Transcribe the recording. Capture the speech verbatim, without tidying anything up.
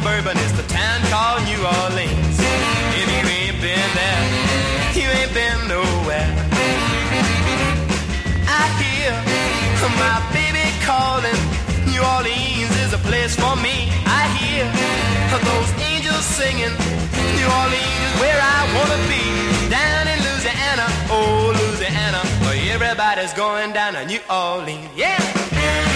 bourbon. It's the town called New Orleans. If you ain't been there, you ain't been nowhere. I hear my baby calling. New Orleans is a place for me. I hear those angels singing. New Orleans is where I wanna be. Down in Louisiana, oh Louisiana, where everybody's going down to New Orleans. Yeah.